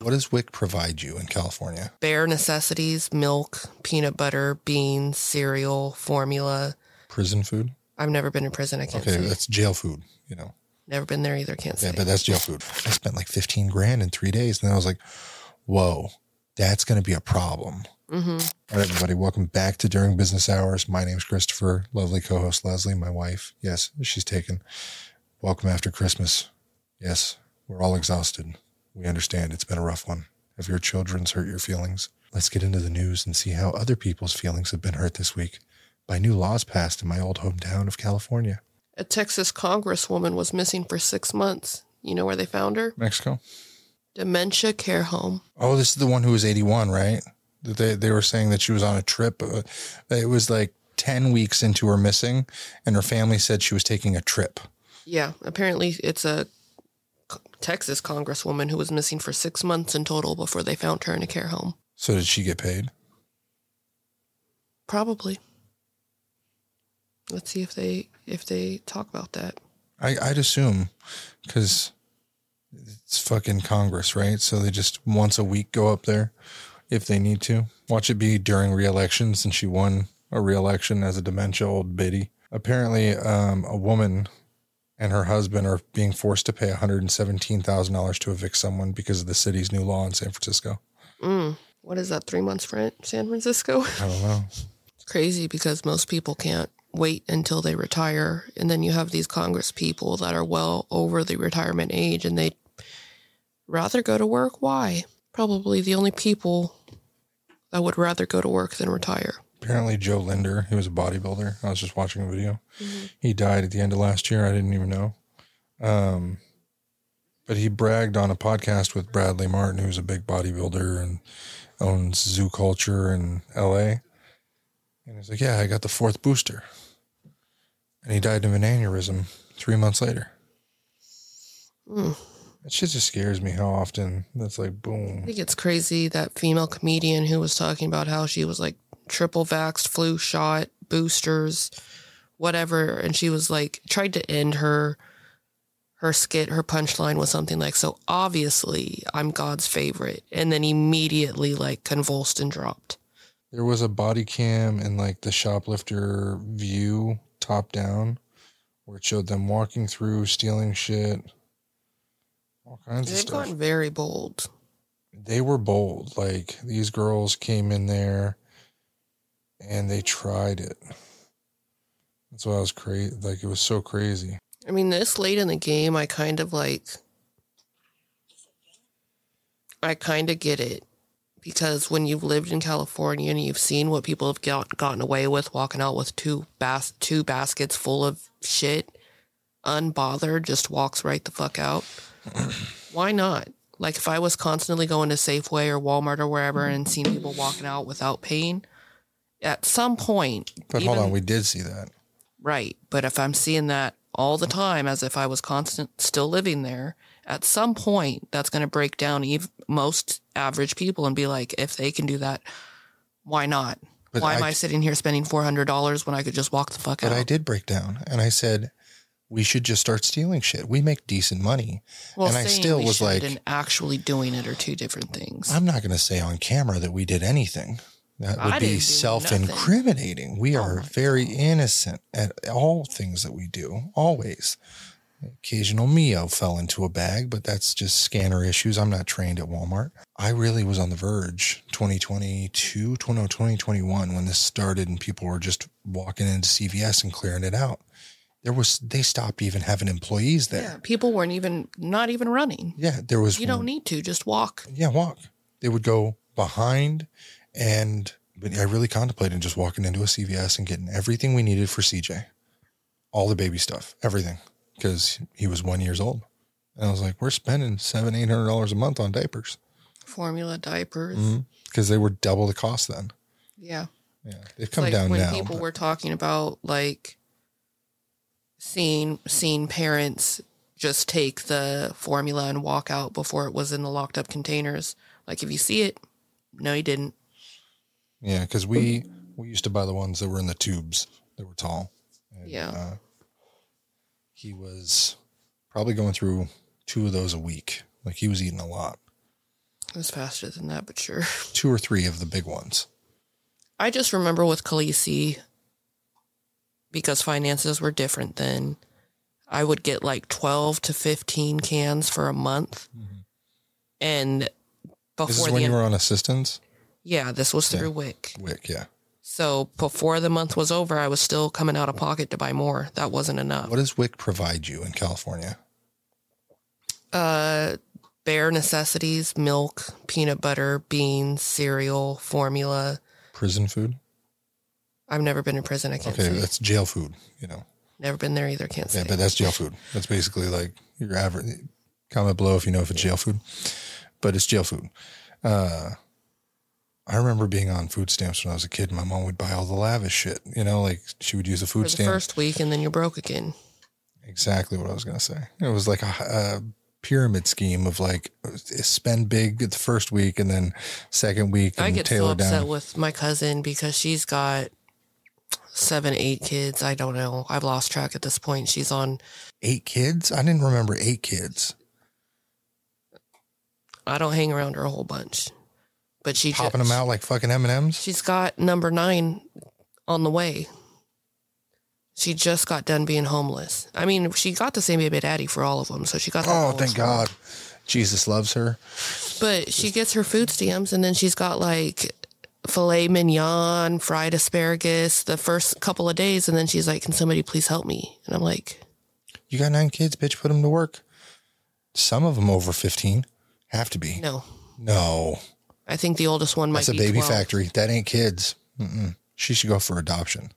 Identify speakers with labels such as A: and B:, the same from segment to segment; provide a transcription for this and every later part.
A: What does WIC provide you in California?
B: Bare necessities, milk, peanut butter, beans, cereal, formula.
A: Prison food?
B: I've never been in prison. I can't say.
A: Okay, that's jail food, you know.
B: Never been there either. Can't say.
A: Yeah, but that's jail food. I spent like $15,000 in 3 days. And then I was like, whoa, that's going to be a problem. Mm-hmm. All right, everybody. Welcome back to During Business Hours. My name's Christopher. Lovely co-host Leslie, my wife. Yes, she's taken. Welcome after Christmas. Yes, we're all exhausted. We understand it's been a rough one. Have your children's hurt your feelings? Let's get into the news and see how other people's feelings have been hurt this week by new laws passed in my old hometown of California.
B: A Texas congresswoman was missing for 6 months. You know where they found her?
A: Mexico.
B: Dementia care home.
A: Oh, this is the one who was 81, right? They were saying that she was on a trip. It was like 10 weeks into her missing, and her family said she was taking a trip.
B: Yeah, apparently it's a Texas congresswoman who was missing for 6 months in total before they found her in a care home.
A: So did she get paid?
B: Probably. Let's see if they talk about that.
A: I'd assume, because it's fucking Congress, right? So they just once a week go up there if they need to. Watch it be during re-election, since she won a re-election as a dementia old biddy. Apparently, a woman and her husband are being forced to pay $117,000 to evict someone because of the city's new law in San Francisco.
B: What is that, 3 months rent, San Francisco?
A: I don't know.
B: It's crazy because most people can't wait until they retire. And then you have these Congress people that are well over the retirement age and they'd rather go to work. Why? Probably the only people that would rather go to work than retire.
A: Apparently Joe Linder, he was a bodybuilder. I was just watching a video. Mm-hmm. He died at the end of last year. I didn't even know. But he bragged on a podcast with Bradley Martin, who's a big bodybuilder and owns Zoo Culture in LA. And he's like, yeah, I got the 4th booster. And he died of an aneurysm 3 months later. That shit just scares me how often that's like, boom.
B: I think it's crazy, that female comedian who was talking about how she was like triple vaxxed, flu shot, boosters, whatever. And she was like, tried to end her skit, her punchline was something like, so obviously I'm God's favorite. And then immediately like convulsed and dropped.
A: There was a body cam in like the shoplifter view top down where it showed them walking through, stealing shit, all kinds of stuff.
B: They've gotten very bold.
A: They were bold. Like these girls came in there and they tried it. That's why I was crazy. Like it was so crazy.
B: I mean, this late in the game, I kind of get it. Because when you've lived in California and you've seen what people have gotten away with, walking out with two baskets full of shit, unbothered, just walks right the fuck out. Why not? Like if I was constantly going to Safeway or Walmart or wherever and seeing people walking out without paying, at some point.
A: But hold on, we did see that.
B: Right. But if I'm seeing that all the time, as if I was still living there, at some point, that's going to break down most average people and be like, if they can do that, why not? But why am I sitting here spending $400 when I could just walk the fuck out?
A: But I did break down, and I said, we should just start stealing shit. We make decent money.
B: Well,
A: and I still was like,
B: and actually doing it are two different things.
A: I'm not going to say on camera that we did anything. That would be self-incriminating. We are very innocent at all things that we do, always. Occasional Mio fell into a bag, but that's just scanner issues. I'm not trained at Walmart. I really was on the verge 2021 when this started and people were just walking into CVS and clearing it out. They stopped even having employees there.
B: Yeah, people weren't not even running.
A: Yeah, there was.
B: You don't need to, just walk.
A: Yeah, walk. They would go behind but I really contemplated just walking into a CVS and getting everything we needed for CJ. All the baby stuff, everything. Because he was 1 year old. And I was like, we're spending $700-800 a month on diapers.
B: Formula diapers.
A: Because they were double the cost then.
B: Yeah.
A: Yeah. They've come down
B: when
A: now.
B: When people were talking about like seeing parents just take the formula and walk out before it was in the locked up containers. Like if you see it, no, you didn't.
A: Yeah. Because we used to buy the ones that were in the tubes that were tall. And,
B: yeah.
A: He was probably going through 2 of those a week. Like he was eating a lot.
B: It was faster than that, but sure.
A: 2 or 3 of the big ones.
B: I just remember with Khaleesi, because finances were different then, I would get like 12 to 15 cans for a month. Mm-hmm. And before
A: this is when you were on assistance?
B: Yeah, this was through WIC.
A: WIC, yeah.
B: So before the month was over, I was still coming out of pocket to buy more. That wasn't enough.
A: What does WIC provide you in California?
B: Bare necessities, milk, peanut butter, beans, cereal, formula.
A: Prison food?
B: I've never been in prison. I can't say.
A: Okay, that's jail food, you know.
B: Never been there either. Can't say.
A: Yeah, but that's jail food. That's basically like your average. Comment below if you know if it's jail food. But it's jail food. I remember being on food stamps when I was a kid. My mom would buy all the lavish shit. You know, like she would use a food stamp.
B: For the first week, and then you're broke again.
A: Exactly what I was going to say. It was like a pyramid scheme of like spend big the first week and then second week and
B: I get
A: tailor
B: so upset
A: down.
B: with my cousin because she's got 7, 8 kids. I don't know. I've lost track at this point. She's on
A: 8 kids? I didn't remember 8 kids.
B: I don't hang around her a whole bunch, but she
A: popping them out like fucking M&Ms.
B: She's got number 9 on the way. She just got done being homeless. I mean, she got the same baby daddy for all of them, so she got.
A: Oh, thank God, Jesus loves her.
B: But she gets her food stamps, and then she's got like filet mignon, fried asparagus the first couple of days, and then she's like, "Can somebody please help me?" And I'm like,
A: "You got 9 kids, bitch. Put them to work." Some of them over 15 have to be. No.
B: I think the oldest one might be.
A: That's a baby
B: 12.
A: factory. That ain't kids. Mm-mm. She should go for adoption.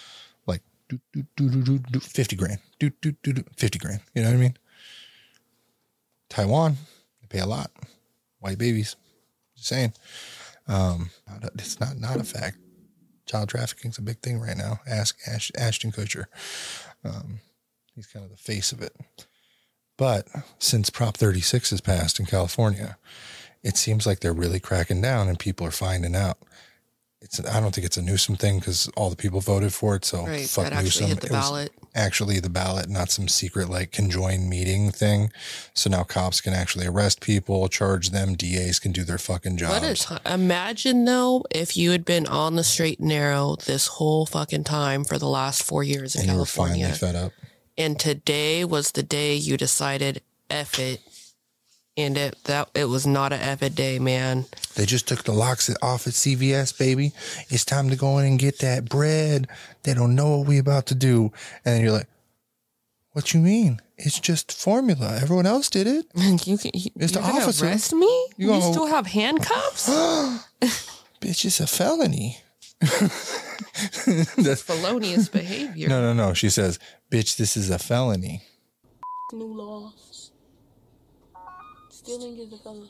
A: 50 grand. 50 grand. You know what I mean? Taiwan, they pay a lot. White babies. Just saying. It's not a fact. Child trafficking is a big thing right now. Ask Ashton Kutcher. He's kind of the face of it. But since Prop 36 has passed in California, it seems like they're really cracking down and people are finding out. I don't think it's a Newsom thing because all the people voted for it. So
B: right,
A: fuck
B: that
A: Newsom.
B: Hit the ballot.
A: Actually the ballot, not some secret like conjoined meeting thing. So now cops can actually arrest people, charge them. DAs can do their fucking jobs.
B: Imagine though if you had been on the straight and narrow this whole fucking time for the last 4 years in California.
A: You were finally fed up.
B: And today was the day you decided F it. And it was not a F it day, man.
A: They just took the locks off at CVS, baby. It's time to go in and get that bread. They don't know what we about to do. And then you're like, what you mean? It's just formula. Everyone else did it.
B: It's the officer. Arrest me? You still have handcuffs?
A: Bitch, it's a felony.
B: That's felonious behavior.
A: No. She says, bitch, this is a felony.
C: New laws. Stealing is a felony.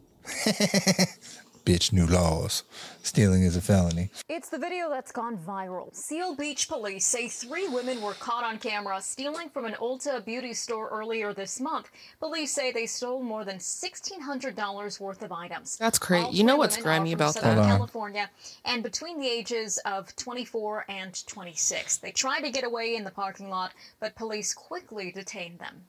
A: Bitch, new laws. Stealing is a felony.
D: It's the video that's gone viral. Seal Beach police say 3 women were caught on camera stealing from an Ulta beauty store earlier this month. Police say they stole more than $1,600 worth of items.
B: That's crazy. You know what's grimy about that?
D: California, and between the ages of 24 and 26. They tried to get away in the parking lot, but police quickly detained them.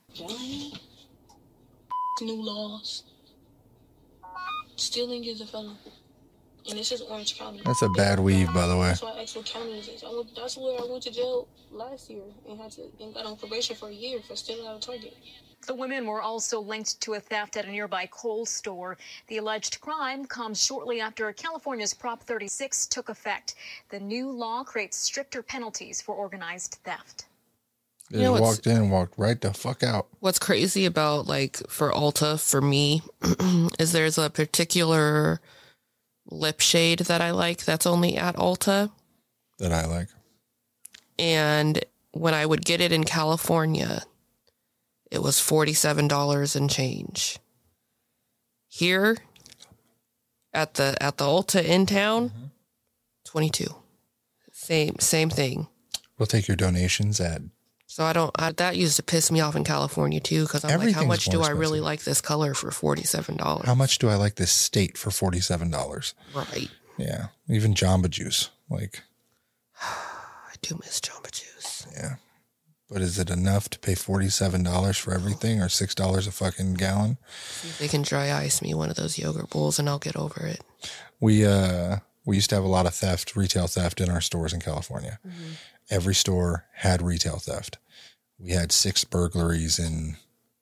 C: New laws. Stealing is a felony. And this is Orange County.
A: That's a bad weave, by the way.
C: That's why I asked what county this is. That's where I went to jail last year and got on probation for a year for stealing out of Target.
D: The women were also linked to a theft at a nearby Kohl's store. The alleged crime comes shortly after California's Prop 36 took effect. The new law creates stricter penalties for organized theft.
A: They walked in and walked right the fuck out.
B: What's crazy about, like, for Ulta, for me, is there's a particular lip shade that I like that's only at Ulta.
A: That I like.
B: And when I would get it in California, it was $47 and change. Here, at the Ulta in town, $22. Same thing.
A: We'll take your donations at...
B: So that used to piss me off in California too, because I'm like, how much do I really like this color for $47?
A: How much do I like this state for $47?
B: Right.
A: Yeah. Even Jamba Juice. Like,
B: I do miss Jamba Juice.
A: Yeah. But is it enough to pay $47 for everything or $6 a fucking gallon?
B: See if they can dry ice me one of those yogurt bowls and I'll get over it.
A: We used to have a lot of theft, retail theft in our stores in California. Mm-hmm. Every store had retail theft. We had 6 burglaries in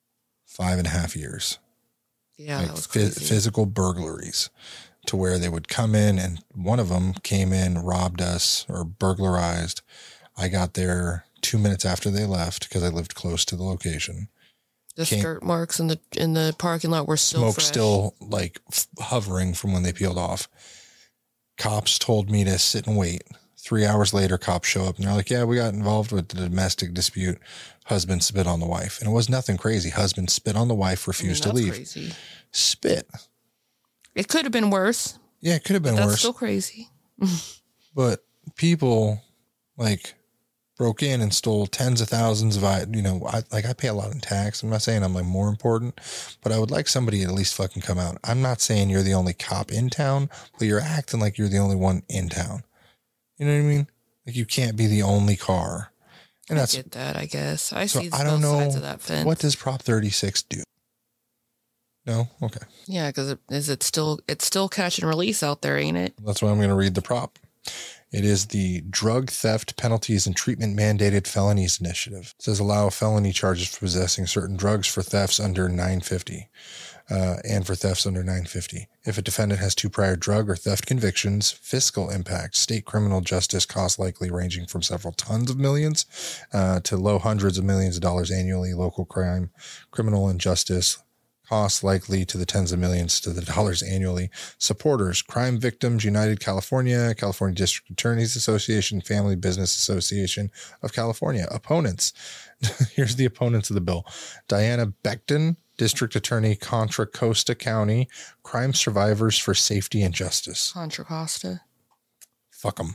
A: 5.5 years.
B: Yeah,
A: like
B: that was crazy.
A: Physical burglaries to where they would come in and one of them came in, robbed us or burglarized. I got there 2 minutes after they left because I lived close to the location.
B: The skirt marks in the parking lot were still
A: smoke
B: fresh.
A: still like hovering from when they peeled off. Cops told me to sit and wait. 3 hours later, cops show up and they're like, yeah, we got involved with the domestic dispute. Husband spit on the wife. And it was nothing crazy. Husband spit on the wife, refused to leave.
B: Crazy.
A: Spit.
B: It could have been worse.
A: Yeah, it could have been
B: That's
A: worse.
B: still crazy.
A: But people like broke in and stole tens of thousands of, I pay a lot in tax. I'm not saying I'm like more important, but I would like somebody to at least fucking come out. I'm not saying you're the only cop in town, but you're acting like you're the only one in town. You know what I mean? Like you can't be the only car. And
B: I get that, I guess. I see
A: I don't
B: both
A: know,
B: sides of that fence.
A: what does Prop 36 do? No? Okay.
B: Yeah, because it's still catch and release out there, ain't it?
A: That's why I'm going to read the prop. It is the Drug Theft Penalties and Treatment Mandated Felonies Initiative. It says allow felony charges for possessing certain drugs for thefts under 950 and for thefts under 950. If a defendant has 2 prior drug or theft convictions, fiscal impact, state criminal justice costs likely ranging from several tons of millions to low hundreds of millions of dollars annually, local crime, criminal injustice, costs likely to the tens of millions to the dollars annually. Supporters, Crime Victims United California, California District Attorneys Association, Family Business Association of California. Opponents. Here's the opponents of the bill. Diana Becton, District Attorney, Contra Costa County, Crime Survivors for Safety and Justice.
B: Contra Costa.
A: Fuck them.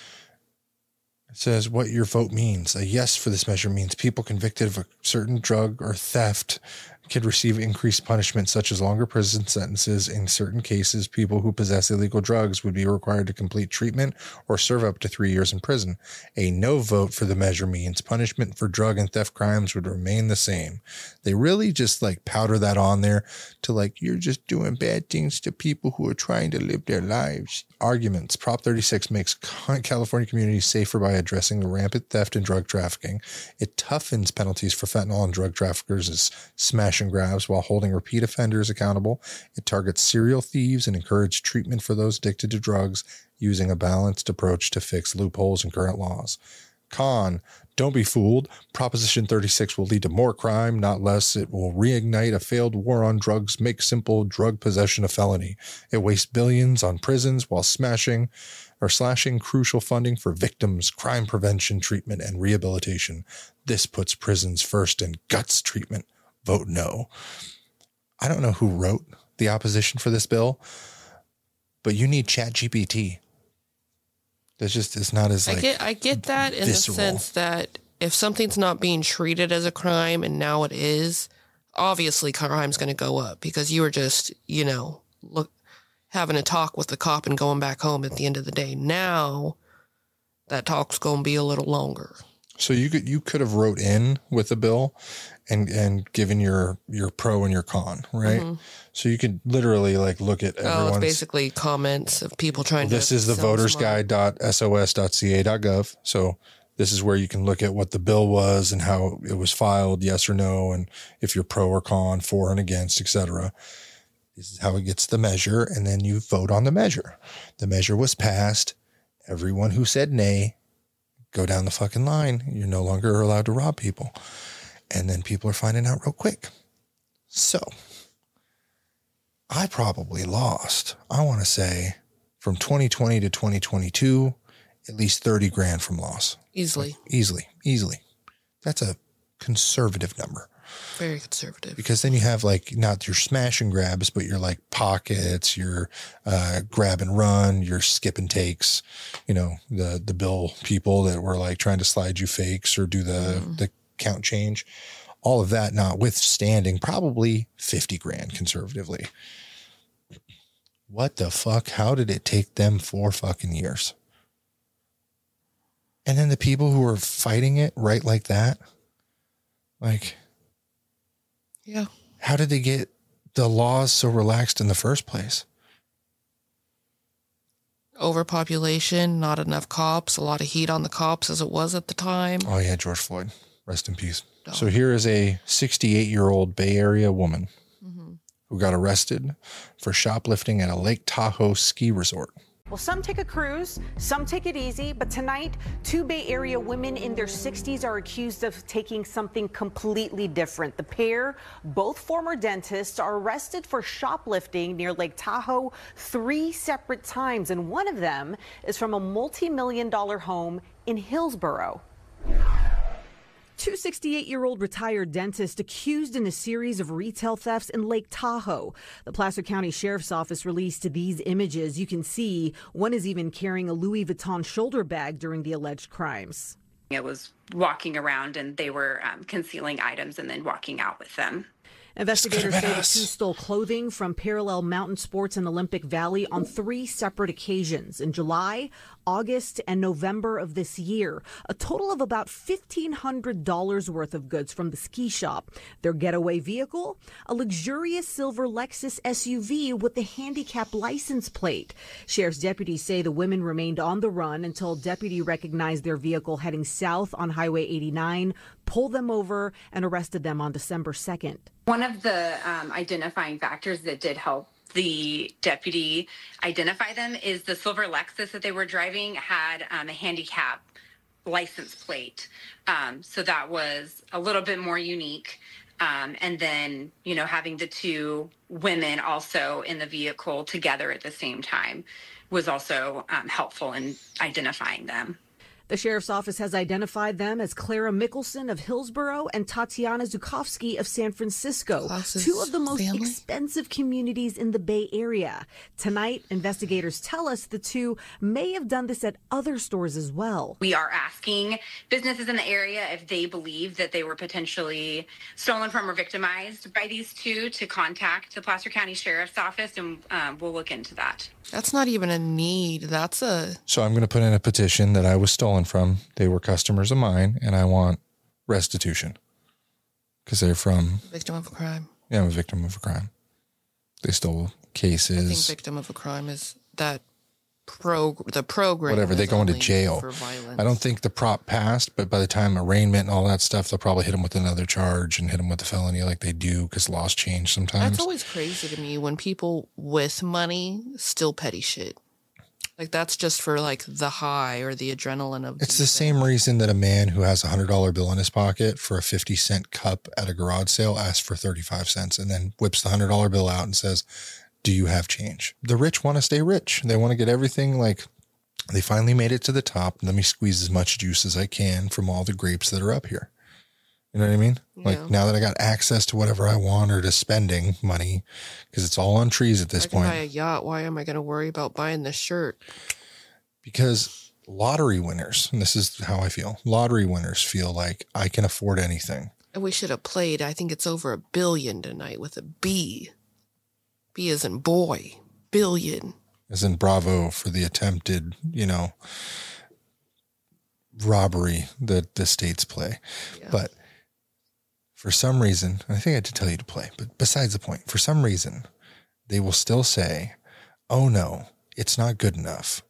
A: It says what your vote means. A yes for this measure means people convicted of a certain drug or theft could receive increased punishment such as longer prison sentences. In certain cases, people who possess illegal drugs would be required to complete treatment or serve up to 3 years in prison. A no vote for the measure means punishment for drug and theft crimes would remain the same. They really just like powder that on there to like, you're just doing bad things to people who are trying to live their lives. Arguments. Prop 36 makes California communities safer by addressing the rampant theft and drug trafficking. It toughens penalties for fentanyl and drug traffickers as smash and grabs while holding repeat offenders accountable. It targets serial thieves and encourages treatment for those addicted to drugs using a balanced approach to fix loopholes in current laws. Con, don't be fooled. Proposition 36 will lead to more crime, not less. It will reignite a failed war on drugs, make simple drug possession a felony. It wastes billions on prisons while slashing crucial funding for victims, crime prevention, treatment, and rehabilitation. This puts prisons first and guts treatment. Vote no. I don't know who wrote the opposition for this bill, but you need ChatGPT. That's just, it's not as like
B: I get that in
A: visceral.
B: the sense that if something's not being treated as a crime and now it is, obviously crime's going to go up because you were just, having a talk with the cop and going back home at the end of the day. Now that talk's going to be a little longer.
A: So you could have wrote in with a bill and given your pro and your con, right? Mm-hmm. So you could literally like look at everyone's.
B: It's basically comments of people trying to.
A: This is the votersguide.sos.ca.gov. So this is where you can look at what the bill was and how it was filed, yes or no, and if you're pro or con, for and against, etc. This is how it gets the measure, and then you vote on the measure. The measure was passed. Everyone who said nay, go down the fucking line. You're no longer allowed to rob people. And then people are finding out real quick. So I probably lost, I want to say, from 2020 to 2022, at least 30 grand from loss.
B: Easily.
A: Easily. That's a conservative number.
B: Very conservative.
A: Because then you have like not your smash and grabs, but your like pockets, your grab and run, your skip and takes, the bill people that were like trying to slide you fakes or do the count change. All of that notwithstanding, probably 50 grand conservatively. What the fuck? How did it take them 4 fucking years? And then the people who are fighting it right like that, Like,
B: Yeah.
A: how did they get the laws so relaxed in the first place?
B: Overpopulation, not enough cops, a lot of heat on the cops as it was at the time.
A: Oh, yeah, George Floyd. Rest in peace.
B: Oh.
A: So here is a 68-year-old Bay Area woman who got arrested for shoplifting at a Lake Tahoe ski resort.
E: Well, some take a cruise, some take it easy, but tonight, two Bay Area women in their 60s are accused of taking something completely different. The pair, both former dentists, are arrested for shoplifting near Lake Tahoe 3 separate times, and one of them is from a multi-million-dollar home in Hillsborough. Two 68-year-old retired dentists accused in a series of retail thefts in Lake Tahoe. The Placer County Sheriff's Office released these images. You can see one is even carrying a Louis Vuitton shoulder bag during the alleged crimes.
F: It was walking around and they were concealing items and then walking out with them.
E: Investigators say the two stole clothing from Parallel Mountain Sports in Olympic Valley on 3 separate occasions in July, August, and November of this year. A total of about $1,500 worth of goods from the ski shop. Their getaway vehicle, a luxurious silver Lexus SUV with the handicap license plate. Sheriff's deputies say the women remained on the run until a deputy recognized their vehicle heading south on Highway 89, pulled them over, and arrested them on December 2nd.
F: One of the identifying factors that did help the deputy identify them is the silver Lexus that they were driving had a handicap license plate. So that was a little bit more unique. And then, you know, having the two women also in the vehicle together at the same time was also helpful in identifying them.
E: The sheriff's office has identified them as Clara Mickelson of Hillsborough and Tatiana Zukovsky of San Francisco, two of the most expensive communities in the Bay Area. Tonight, investigators tell us the two may have done this at other stores as well.
F: We are asking businesses in the area if they believe that they were potentially stolen from or victimized by these two to contact the Placer County Sheriff's Office, and we'll look into that.
B: That's not even a need. That's a...
A: So I'm going to put in a petition that I was stolen from. They were customers of mine, and I want restitution because they're from...
B: Victim of a crime.
A: Yeah, I'm a victim of a crime. They stole cases.
B: I think victim of a crime is that the program.
A: Whatever, they go into jail.
B: For violence.
A: I don't think the prop passed, but by the time arraignment and all that stuff, they'll probably hit them with another charge and hit them with the felony like they do because laws change sometimes.
B: That's always crazy to me when people with money still petty shit. Like that's just for like the high or the adrenaline of.
A: It's the same reason that a man who has $100 bill in his pocket for a 50-cent cup at a garage sale asks for 35 cents and then whips the $100 bill out and says, "Do you have change?" The rich want to stay rich. They want to get everything like they finally made it to the top. Let me squeeze as much juice as I can from all the grapes that are up here. You know what I mean?
B: Yeah.
A: Like now that I got access to whatever I want or to spending money, because it's all on trees at this
B: I can
A: point.
B: buy a yacht. Why am I going to worry about buying this shirt?
A: Because lottery winners, and this is how I feel, lottery winners feel like I can afford anything.
B: And we should have played. I think it's over $1 billion tonight with a B. B as in boy. Billion.
A: As in bravo for the attempted, robbery that the states play.
B: Yeah.
A: But for some reason, I think I did tell you to play, but besides the point, for some reason, they will still say, "Oh no, it's not good enough.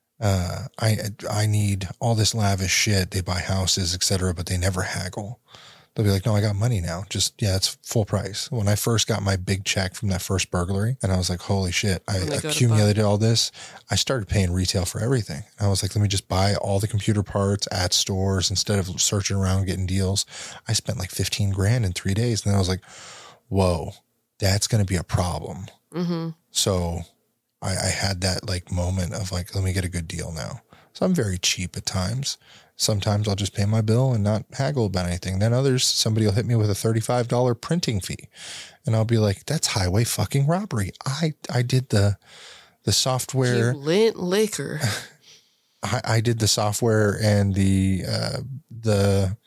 A: I need all this lavish shit." They buy houses, etc., but they never haggle. They'll be like, "No, I got money now. Just, yeah, it's full price." When I first got my big check from that first burglary, and I was like, holy shit, I accumulated all this. I started paying retail for everything. I was like, let me just buy all the computer parts at stores instead of searching around getting deals. I spent like 15 grand in 3 days. And then I was like, whoa, that's going to be a problem.
B: Mm-hmm.
A: So I had that like moment of like, let me get a good deal now. So I'm very cheap at times. Sometimes I'll just pay my bill and not haggle about anything. Then others, somebody will hit me with a $35 printing fee. And I'll be like, that's highway fucking robbery. I did the software.
B: You lint liquor.
A: I did the software and the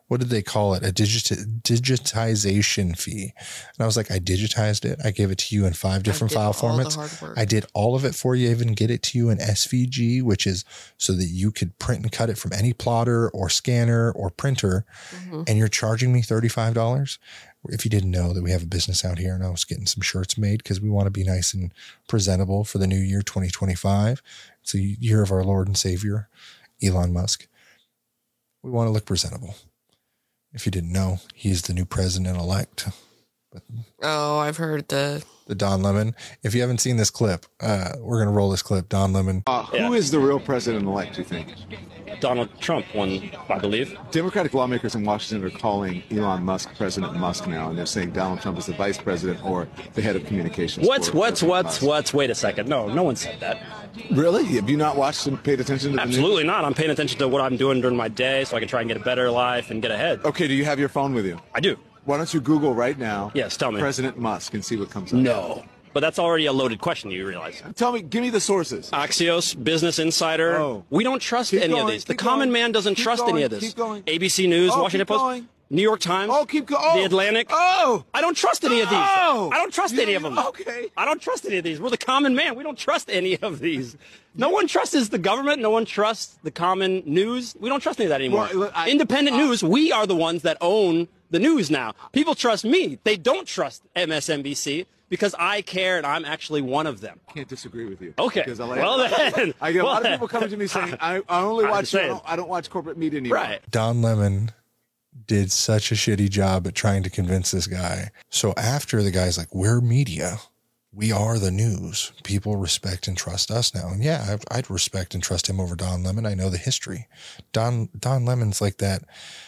A: what did they call it? A digitization fee. And I was like, I digitized it. I gave it to you in 5 different file formats. I did all of it for you. I even get it to you in SVG, which is so that you could print and cut it from any plotter or scanner or printer. And you're charging me $35. If you didn't know that we have a business out here and I was getting some shirts made because we want to be nice and presentable for the new year, 2025. It's the year of our Lord and Savior, Elon Musk. We want to look presentable. If you didn't know, he's the new president-elect.
B: Oh, I've heard the
A: Don Lemon. If you haven't seen this clip, we're going to roll this clip. Don Lemon.
G: Who is the real president-elect, do you think?
H: Donald Trump won, I believe.
G: Democratic lawmakers in Washington are calling Elon Musk President Musk now, and they're saying Donald Trump is the vice president or the head of communications.
H: What's? Wait a second. No one said that.
G: Really? Have you not watched and paid attention to the
H: Absolutely not. I'm paying attention to what I'm doing during my day so I can try and get a better life and get ahead.
G: Okay, do you have your phone with you?
H: I do.
G: Why don't you Google right now?
H: Yes, tell me.
G: President Musk and see what comes up.
H: No. But that's already a loaded question, you realize.
G: Tell me, give me the sources.
H: Axios, Business Insider.
G: Oh.
H: We don't trust any of these. The common man doesn't trust any of this.
G: Keep going.
H: ABC News, Washington Post, New York Times, The Atlantic.
G: Oh!
H: I don't trust any of these.
G: Oh!
H: I don't trust any of them.
G: Okay.
H: I don't trust any of these. We're the common man. We don't trust any of these. No one trusts the government. No one trusts the common news. We don't trust any of that anymore.
G: Well,
H: Independent news, we are the ones that own the news now. People trust me. They don't trust MSNBC because I care and I'm actually one of them.
G: I can't disagree with you.
H: Okay. Then.
G: I get a lot of people coming to me saying, I only watch, I don't watch corporate media anymore.
H: Right.
A: Don Lemon did such a shitty job at trying to convince this guy. So after the guy's like, we're media, we are the news. People respect and trust us now. And yeah, I'd respect and trust him over Don Lemon. I know the history. Don Lemon's like that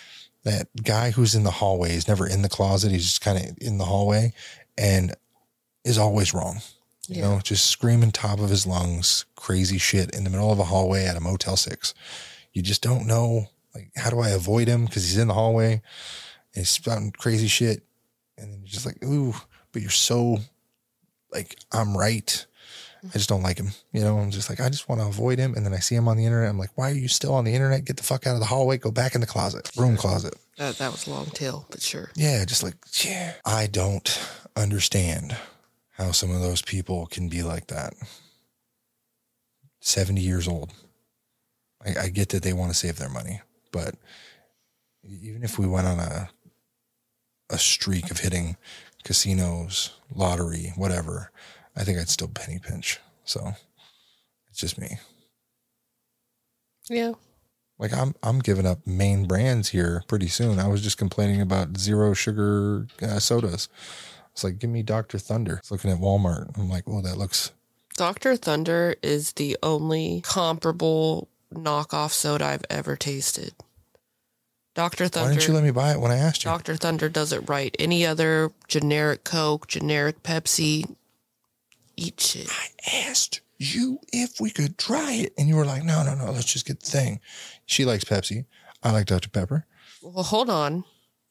A: guy who's in the hallway. He's never in the closet. He's just kind of in the hallway and is always wrong. You know, just screaming top of his lungs, crazy shit in the middle of a hallway at a Motel 6. You just don't know, like, how do I avoid him? Because he's in the hallway and he's spouting crazy shit. And then you're just like, ooh, but you're so like, I'm right. I just don't like him. You know, I'm just like, I just want to avoid him. And then I see him on the internet. I'm like, why are you still on the internet? Get the fuck out of the hallway. Go back in the closet, room closet.
B: That was long tail, but sure.
A: Yeah. Just like, yeah. I don't understand how some of those people can be like that. 70 years old. I get that they want to save their money, but even if we went on a streak of hitting casinos, lottery, whatever, I think I'd still penny pinch. So it's just me.
B: Yeah.
A: Like I'm giving up main brands here pretty soon. I was just complaining about zero sugar sodas. It's like, give me Dr. Thunder. It's looking at Walmart. I'm like, oh, that looks.
B: Dr. Thunder is the only comparable knockoff soda I've ever tasted. Dr. Thunder.
A: Why didn't you let me buy it when I asked you?
B: Dr. Thunder does it right. Any other generic Coke, generic Pepsi, eat shit.
A: I asked you if we could try it. And you were like, no, let's just get the thing. She likes Pepsi. I like Dr. Pepper.
B: Well, hold on.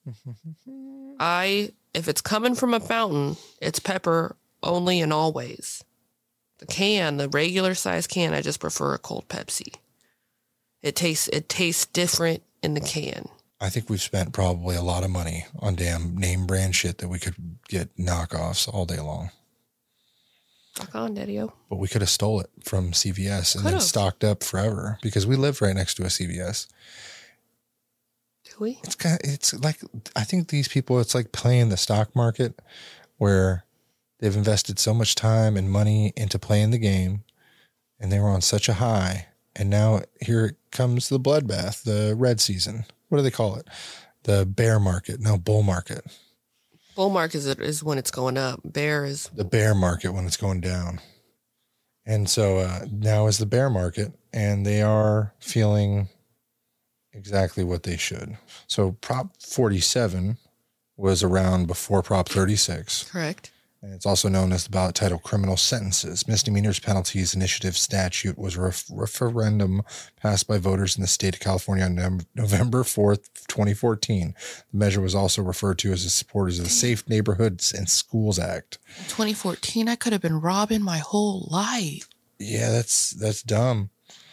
B: If it's coming from a fountain, it's pepper only and always. The regular size can, I just prefer a cold Pepsi. It tastes different in the can.
A: I think we've spent probably a lot of money on damn name brand shit that we could get knockoffs all day long.
B: Fuck on, Daddy-o.
A: But we could have stole it from CVS and then stocked up forever because we lived right next to a CVS.
B: Do we?
A: It's like, I think these people, it's like playing the stock market where they've invested so much time and money into playing the game and they were on such a high. And now here comes the bloodbath, the red season. What do they call it? The bear market. No, bull market.
B: Bull market is when it's going up. Bear is
A: the bear market when it's going down. And so now is the bear market, and they are feeling exactly what they should. So Prop 47 was around before Prop 36.
B: Correct.
A: And it's also known as the ballot title Criminal Sentences, Misdemeanors, Penalties, Initiative Statute was a referendum passed by voters in the state of California on November 4th, 2014. The measure was also referred to as the supporters of the Safe Neighborhoods and Schools Act. 2014,
B: I could have been robbing my whole life.
A: Yeah, that's dumb.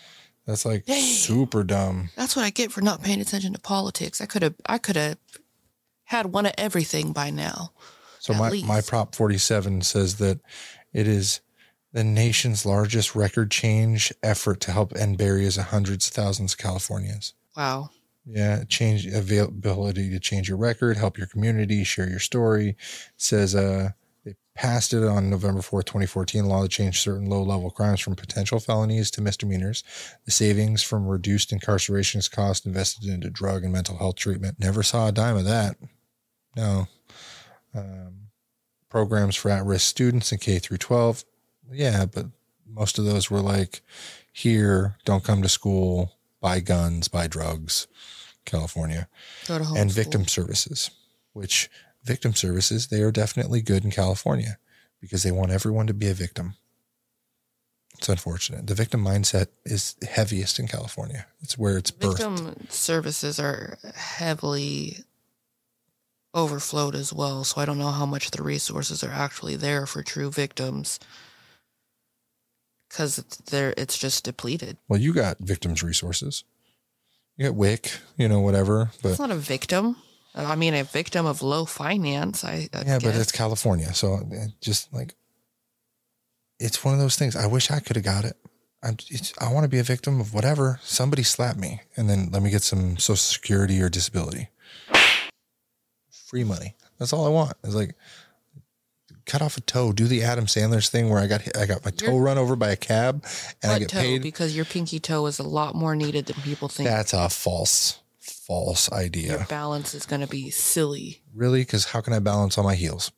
A: That's like
B: Dang.
A: super dumb.
B: That's what I get for not paying attention to politics. I could have had one of everything by now.
A: So my Prop 47 says that it is the nation's largest record change effort to help end barriers of hundreds of thousands of Californians.
B: Wow.
A: Yeah, change availability to change your record, help your community, share your story. It says they passed it on November 4th, 2014, law to change certain low-level crimes from potential felonies to misdemeanors. The savings from reduced incarceration cost invested into drug and mental health treatment. Never saw a dime of that. No. Programs for at-risk students in K through 12. Yeah, but most of those were like, here, don't come to school, buy guns, buy drugs, California.
B: Go to home
A: and
B: school.
A: victim services, which victim services, they are definitely good in California because they want everyone to be a victim. It's unfortunate. The victim mindset is heaviest in California. It's where it's birthed.
B: Victim services are heavily overflowed as well, so I don't know how much the resources are actually there for true victims because it's just depleted.
A: Well, you got victims resources. You got WIC, whatever. But
B: It's not a victim. I mean, a victim of low finance. I
A: but
B: guess.
A: it's California, so just like it's one of those things. I wish I could have got it. I want to be a victim of whatever. Somebody slap me, and then let me get some Social Security or disability. Free money. That's all I want. It's like cut off a toe. Do the Adam Sandler's thing where I got my toe run over by a cab, and I get paid
B: because your pinky toe is a lot more needed than people think.
A: That's a false idea.
B: Your balance is going to be silly.
A: Really? Because how can I balance on my heels?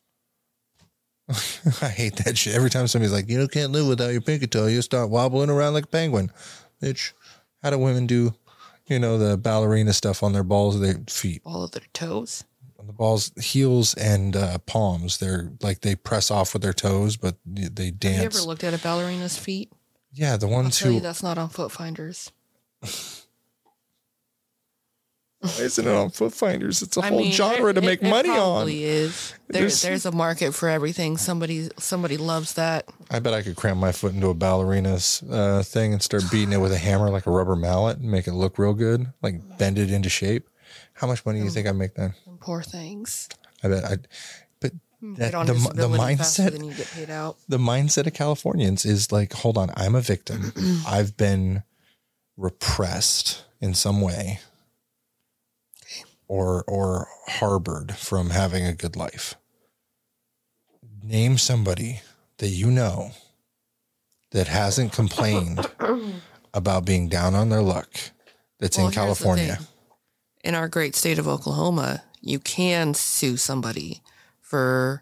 A: I hate that shit. Every time somebody's like, can't live without your pinky toe, you start wobbling around like a penguin. Bitch, how do women do, the ballerina stuff on their balls of their feet?
B: All of their toes?
A: On the balls, heels and palms. They're like, they press off with their toes, but they dance.
B: Have you ever looked at a ballerina's feet?
A: Yeah, the ones
B: I'll tell you that's not on Foot Finders.
A: Why isn't it on Foot Finders? It's a whole genre to make money on. It
B: probably is. There's a market for everything. Somebody loves that.
A: I bet I could cram my foot into a ballerina's thing and start beating it with a hammer like a rubber mallet and make it look real good, like bend it into shape. How much money do you think I make then?
B: Poor things.
A: I bet but
B: Get on disability faster than you get paid out.
A: The mindset of Californians is like, hold on, I'm a victim. I've been repressed in some way. Or harbored from having a good life. Name somebody that you know that hasn't complained about being down on their luck that's in California.
B: In our great state of Oklahoma, you can sue somebody for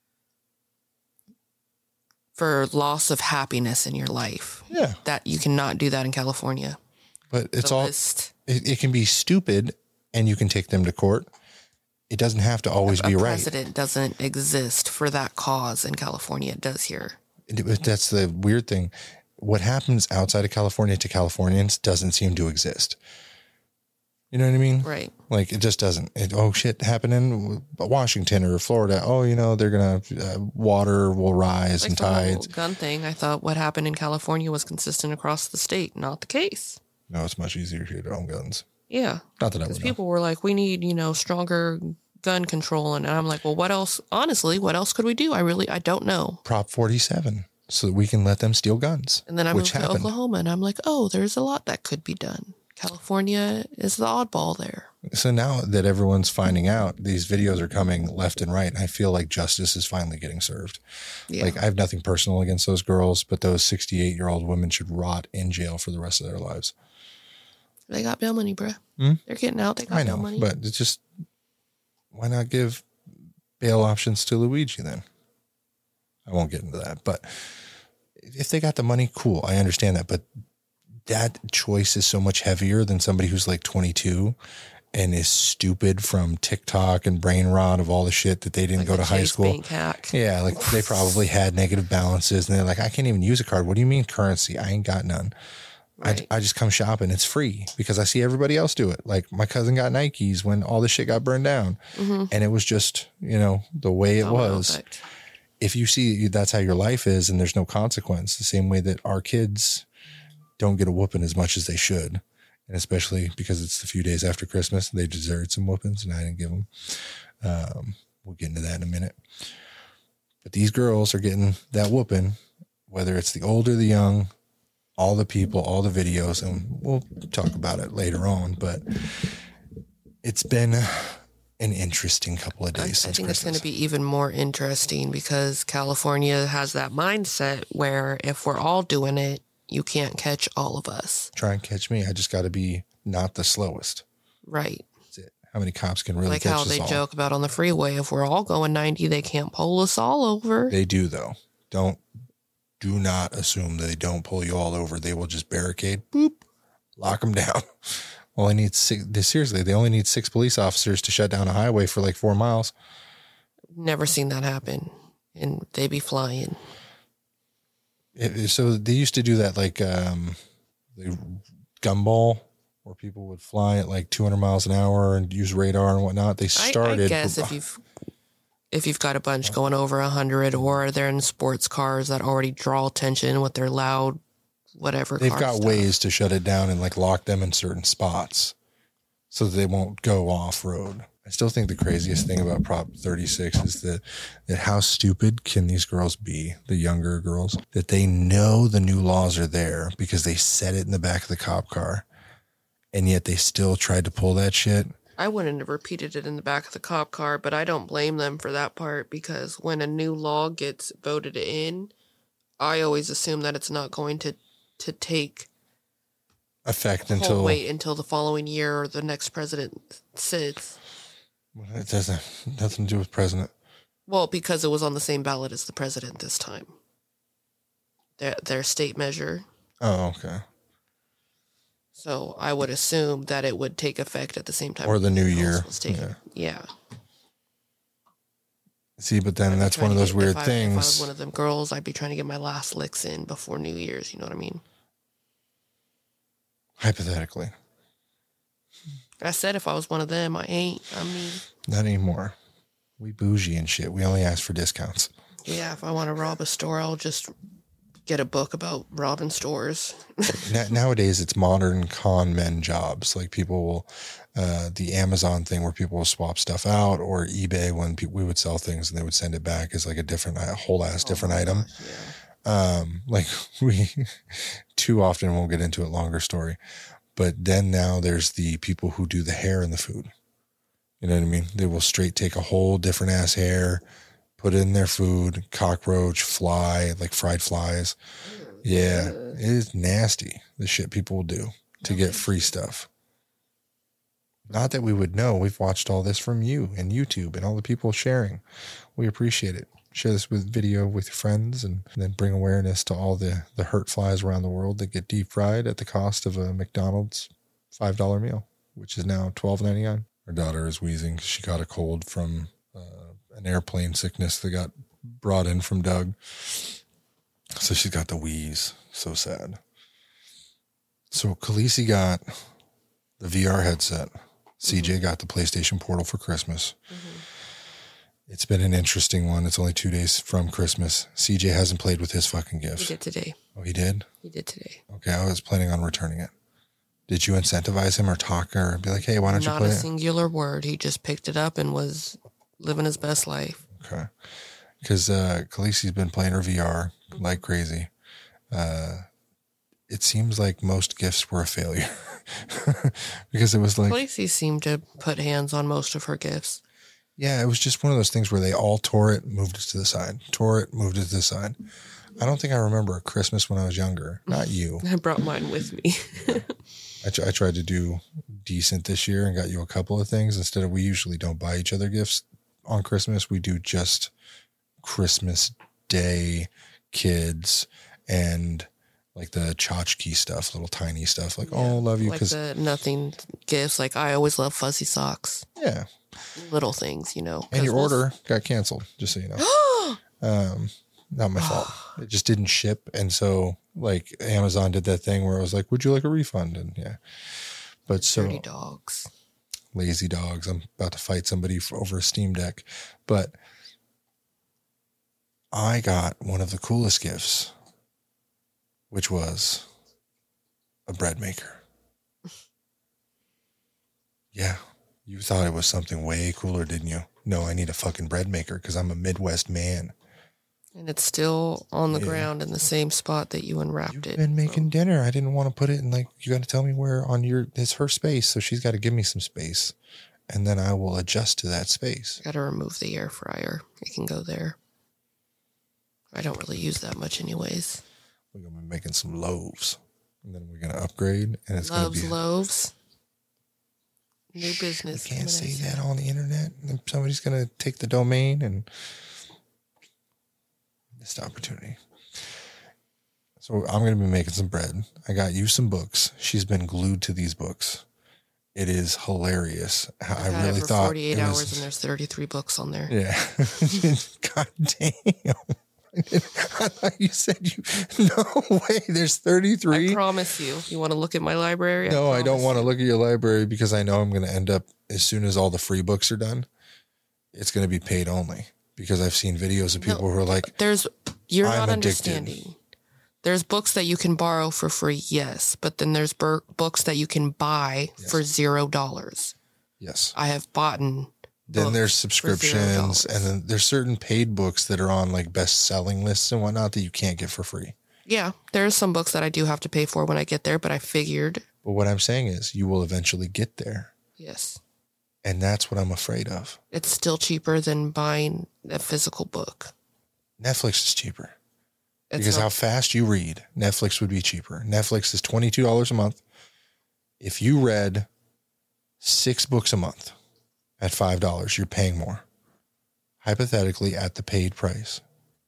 B: loss of happiness in your life.
A: Yeah.
B: That you cannot do that in California.
A: But it's it can be stupid. And you can take them to court. It doesn't have to always be right. A
B: precedent doesn't exist for that cause in California. It does here.
A: That's the weird thing. What happens outside of California to Californians doesn't seem to exist. You know what I mean?
B: Right.
A: Like it just doesn't. Shit happened in Washington or Florida. They're going to, water will rise and tides.
B: The whole gun thing. I thought what happened in California was consistent across the state. Not the case.
A: No, it's much easier here to own guns.
B: Yeah.
A: Not that I would know.
B: Because people were like, we need, stronger gun control. And I'm like, well, what else? Honestly, what else could we do? I don't know.
A: Prop 47, so that we can let them steal guns.
B: And then I moved to Oklahoma and I'm like, there's a lot that could be done. California is the oddball there. So
A: now that everyone's finding out, these videos are coming left and right. And I feel like justice is finally getting served. Yeah. Like I have nothing personal against those girls, but those 68-year-old women should rot in jail for the rest of their lives.
B: They got bail money, bruh. They're getting out. They got bail money.
A: But it's just, why not give bail options to Luigi then? I won't get into that. But if they got the money, cool. I understand that. But that choice is so much heavier than somebody who's like 22 and is stupid from TikTok and brain rot of all the shit that they didn't go to high school. Yeah, like they probably had negative balances and they're like, I can't even use a card. What do you mean currency? I ain't got none. Right. I just come shopping. It's free because I see everybody else do it. Like my cousin got Nikes when all this shit got burned down. And it was just, the way it was. If you see that's how your life is and there's no consequence, the same way that our kids don't get a whooping as much as they should. And especially because it's a few days after Christmas, they deserved some whoopings and I didn't give them. We'll get into that in a minute. But these girls are getting that whooping, whether it's the old or the young, all the people, all the videos, and we'll talk about it later on. But it's been an interesting couple of days.
B: I think it's going to be even more interesting because California has that mindset where if we're all doing it, you can't catch all of us.
A: Try and catch me. I just got to be not the slowest.
B: Right.
A: That's it. How many cops can really catch us all?
B: Like how they joke about on the freeway, if we're all going 90, they can't pull us all over.
A: They do, though. Do not assume that they don't pull you all over. They will just barricade, boop, lock them down. Well, seriously, they only need 6 police officers to shut down a highway for like 4 miles.
B: Never seen that happen. And they be flying.
A: So they used to do that like the gumball where people would fly at like 200 miles an hour and use radar and whatnot. They started.
B: I guess if you've got a bunch going over 100 or they're in sports cars that already draw attention with their loud whatever.
A: They've got ways to shut it down and like lock them in certain spots so that they won't go off road. I still think the craziest thing about Prop 36 is that how stupid can these girls be, the younger girls, that they know the new laws are there because they said it in the back of the cop car, and yet they still tried to pull that shit.
B: I wouldn't have repeated it in the back of the cop car, but I don't blame them for that part because when a new law gets voted in, I always assume that it's not going to take
A: effect until
B: the following year or the next president sits.
A: It doesn't nothing to do with president.
B: Well, because it was on the same ballot as the president this time. Their state measure.
A: Oh, okay.
B: So I would assume that it would take effect at the same time.
A: Or the new year.
B: Yeah.
A: See, but then that's one of those weird things.
B: If I was one of them girls, I'd be trying to get my last licks in before New Year's. You know what I mean?
A: Hypothetically.
B: I said if I was one of them, I mean.
A: Not anymore. We bougie and shit. We only ask for discounts.
B: Yeah, if I want to rob a store, I'll just get a book about robbing stores.
A: Nowadays, it's modern con men jobs. Like people will, the Amazon thing where people will swap stuff out, or eBay when we would sell things and they would send it back as like a whole ass different item. Yeah. Like we too often won't get into it, longer story. But then now there's the people who do the hair in the food. You know what I mean? They will straight take a whole different ass hair, put it in their food, cockroach, fly, like fried flies. Yeah, it is nasty, the shit people will do to get free stuff. Not that we would know. We've watched all this from you and YouTube and all the people sharing. We appreciate it. Share this video with your friends and then bring awareness to all the hurt flies around the world that get deep fried at the cost of a McDonald's $5 meal, which is now $12.99. Our daughter is wheezing because she got a cold from an airplane sickness that got brought in from Doug. So she's got the wheeze. So sad. So Khaleesi got the VR headset. CJ got the PlayStation Portal for Christmas. Mm-hmm. It's been an interesting one. It's only 2 days from Christmas. CJ hasn't played with his fucking gifts.
B: He did today.
A: Oh, he did?
B: He did today.
A: Okay, I was planning on returning it. Did you incentivize him or talk or be like, hey, why don't you play it?
B: Not a singular word. He just picked it up and was living his best life.
A: Okay. Because Khaleesi's been playing her VR like crazy. It seems like most gifts were a failure. Because it was like...
B: Khaleesi seemed to put hands on most of her gifts.
A: Yeah, it was just one of those things where they all tore it, moved it to the side. Tore it, moved it to the side. I don't think I remember a Christmas when I was younger. Not you.
B: I brought mine with me.
A: I tried to do decent this year and got you a couple of things. Instead of, we usually don't buy each other gifts on Christmas. We do just Christmas Day kids and like the tchotchke stuff, little tiny stuff. Like, oh, love you.
B: Like the nothing gifts. Like I always love fuzzy socks.
A: Yeah.
B: Little things, you know.
A: And your order got canceled, just so you know. Not my fault. It just didn't ship. And so like Amazon did that thing where I was like, would you like a refund? And yeah. But so
B: dirty dogs.
A: Lazy dogs. I'm about to fight somebody over a Steam Deck. But I got one of the coolest gifts, which was a bread maker. Yeah. You thought it was something way cooler, didn't you? No, I need a fucking bread maker because I'm a Midwest man.
B: And it's still on the ground in the same spot that you unwrapped it.
A: You've been making dinner. I didn't want to put it in, like, you got to tell me where on it's her space. So she's got to give me some space. And then I will adjust to that space.
B: Got to remove the air fryer. It can go there. I don't really use that much anyways.
A: We're going to be making some loaves. And then we're going to upgrade. And it's going to be
B: loaves. New business.
A: You can't say that on the internet. Somebody's going to take the domain and missed opportunity. So I'm going to be making some bread. I got you some books. She's been glued to these books. It is hilarious. I really thought
B: 48 hours and there's 33 books on there.
A: Yeah. God damn. I thought you said no way. There's 33.
B: I promise you. You want to look at my library?
A: No, I don't want to look at your library because I know I'm going to end up, as soon as all the free books are done, it's going to be paid only. Because I've seen videos of people who are like,
B: you're not understanding. There's books that you can borrow for free, yes. But then there's books that you can buy for $0.
A: Yes.
B: I have bought.
A: Then there's subscriptions, and then there's certain paid books that are on like best-selling lists and whatnot that you can't get for free.
B: Yeah, there's some books that I do have to pay for when I get there, but I figured.
A: But what I'm saying is you will eventually get there.
B: Yes.
A: And that's what I'm afraid of.
B: It's still cheaper than buying a physical book.
A: Netflix is cheaper. Because how fast you read, Netflix would be cheaper. Netflix is $22 a month. If you read 6 books a month at $5, you're paying more. Hypothetically, at the paid price.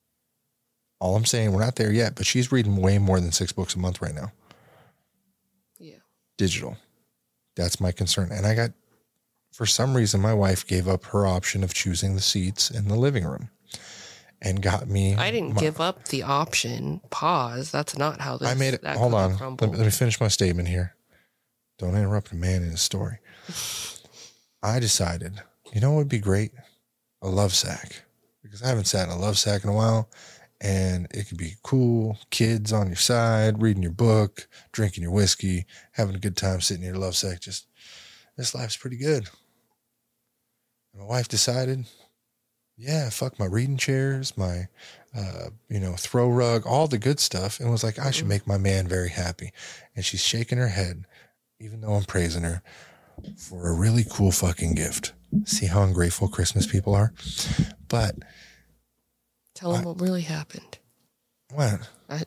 A: All I'm saying, we're not there yet, but she's reading way more than 6 books a month right now.
B: Yeah.
A: Digital. That's my concern. And for some reason, my wife gave up her option of choosing the seats in the living room and got me.
B: I didn't give up the option. Pause. That's not how this.
A: I made it. Hold on. Let me finish my statement here. Don't interrupt a man in his story. I decided, you know what would be great? A love sack. Because I haven't sat in a love sack in a while. And it could be cool. Kids on your side, reading your book, drinking your whiskey, having a good time sitting in your love sack. Just, this life's pretty good. And my wife decided, yeah, fuck my reading chairs, my, throw rug, all the good stuff. And was like, I should make my man very happy. And she's shaking her head, even though I'm praising her, for a really cool fucking gift. See how ungrateful Christmas people are? But
B: tell them what really happened.
A: What?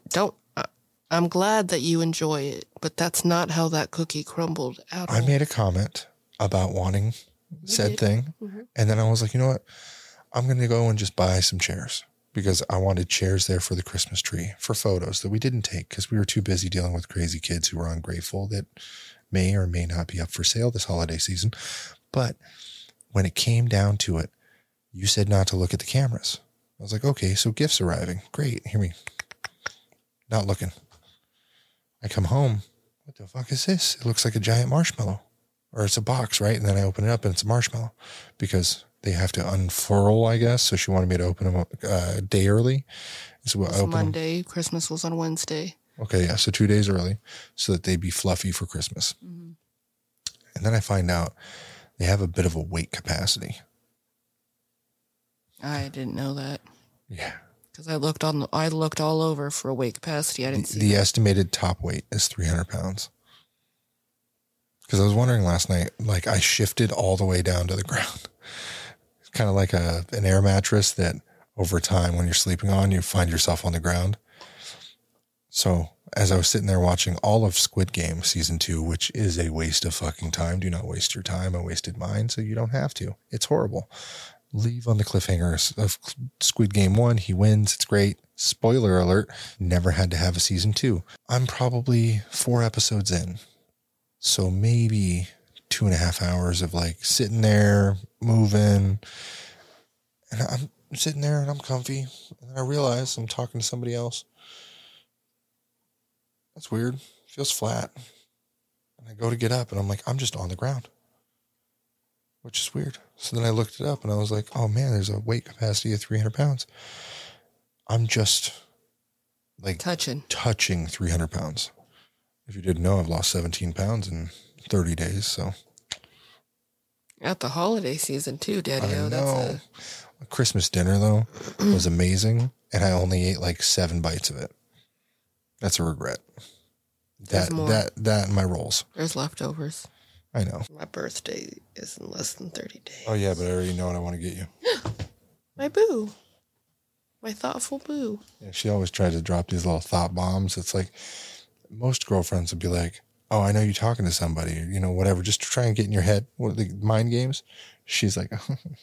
B: I'm glad that you enjoy it, but that's not how that cookie crumbled at all.
A: I made a comment about wanting said thing. Mm-hmm. And then I was like, you know what? I'm going to go and just buy some chairs because I wanted chairs there for the Christmas tree for photos that we didn't take because we were too busy dealing with crazy kids who were ungrateful that may or may not be up for sale this holiday season. But when it came down to it, you said not to look at the cameras. I was like, okay, so gifts arriving. Great. Hear me. Not looking. I come home. What the fuck is this? It looks like a giant marshmallow. Or it's a box, right? And then I open it up and it's a marshmallow because they have to unfurl, I guess. So she wanted me to open them a day early. So
B: it was Monday. Christmas was on Wednesday.
A: Okay, yeah. So 2 days early so that they'd be fluffy for Christmas. Mm-hmm. And then I find out they have a bit of a weight capacity.
B: I didn't know that.
A: Yeah.
B: Because I looked all over for a weight capacity. I didn't see
A: the estimated top weight is 300 pounds. Because I was wondering last night, like I shifted all the way down to the ground. It's kind of like an air mattress that over time when you're sleeping on, you find yourself on the ground. So as I was sitting there watching all of Squid Game season 2, which is a waste of fucking time. Do not waste your time. I wasted mine, so you don't have to. It's horrible. Leave on the cliffhangers of Squid Game 1. He wins. It's great. Spoiler alert. Never had to have a season 2. I'm probably 4 episodes in. So maybe 2.5 hours of like sitting there, moving. And I'm sitting there and I'm comfy. And then I realize I'm talking to somebody else. That's weird. Feels flat. And I go to get up and I'm like, I'm just on the ground. Which is weird. So then I looked it up and I was like, oh man, there's a weight capacity of 300 pounds. I'm just like touching 300 pounds. If you didn't know, I've lost 17 pounds in 30 days. So
B: At the holiday season too, Daddy-o.
A: I
B: That's
A: know. Christmas dinner though was amazing, and I only ate like 7 bites of it. That's a regret.
B: There's more.
A: That and my rolls.
B: There's leftovers.
A: I know.
B: My birthday is in less than 30 days.
A: Oh yeah, but I already know what I want to get you.
B: My boo. My thoughtful boo.
A: Yeah, she always tries to drop these little thought bombs. It's like most girlfriends would be like, "Oh, I know you're talking to somebody," or, you know, whatever, just to try and get in your head. What the mind games? She's like,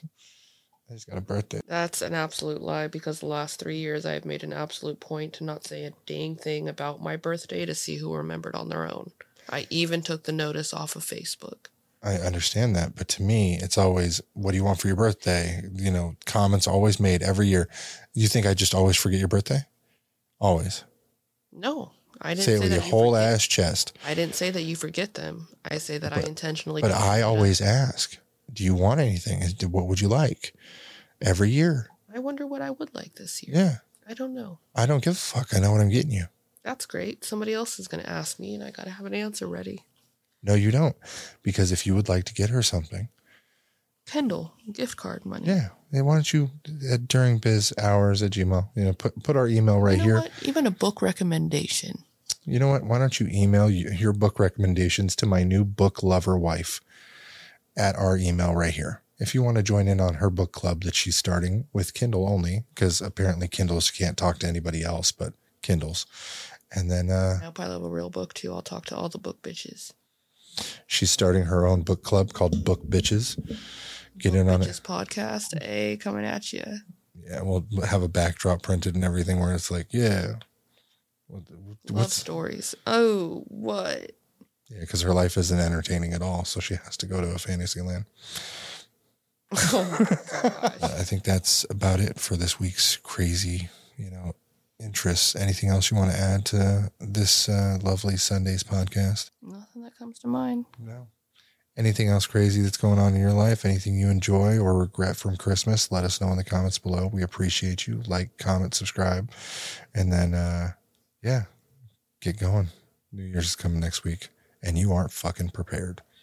A: I just got a birthday.
B: That's an absolute lie, because the last 3 years I've made an absolute point to not say a dang thing about my birthday to see who remembered on their own. I even took the notice off of Facebook.
A: I understand that, but to me, it's always, what do you want for your birthday? You know, comments always made every year. You think I just always forget your birthday? Always.
B: No, I didn't
A: Say it with your whole ass chest.
B: I didn't say that you forget them. I say that I intentionally.
A: But
B: don't
A: I
B: do that.
A: always ask, do you want anything? What would you like? Every year.
B: I wonder what I would like this year.
A: Yeah.
B: I don't know.
A: I don't give a fuck. I know what I'm getting you.
B: That's great. Somebody else is going to ask me, and I got to have an answer ready.
A: No, you don't. Because if you would like to get her something.
B: Kendall, gift card money.
A: Yeah. Why don't you, during biz hours at Gmail, you know, put our email right here.
B: What? Even a book recommendation.
A: You know what? Why don't you email your book recommendations to my new book lover wife at our email right here. If you want to join in on her book club that she's starting with Kindle only, because apparently Kindles can't talk to anybody else but Kindles. And then
B: I hope I love a real book too. I'll talk to all the book bitches.
A: She's starting her own book club called Book Bitches. Get in on it.
B: Bitches podcast, A, coming at you.
A: Yeah, we'll have a backdrop printed and everything where it's like, yeah.
B: Love stories. Oh, what?
A: Yeah, because her life isn't entertaining at all, so she has to go to a fantasy land.
B: Oh my gosh.
A: I think that's about it for this week's crazy, interests. Anything else you want to add to this lovely Sundays podcast?
B: Nothing that comes to mind.
A: No. Anything else crazy that's going on in your life? Anything you enjoy or regret from Christmas? Let us know in the comments below. We appreciate you. Like, comment, subscribe. And then, get going. New Year's is coming next week, and you aren't fucking prepared.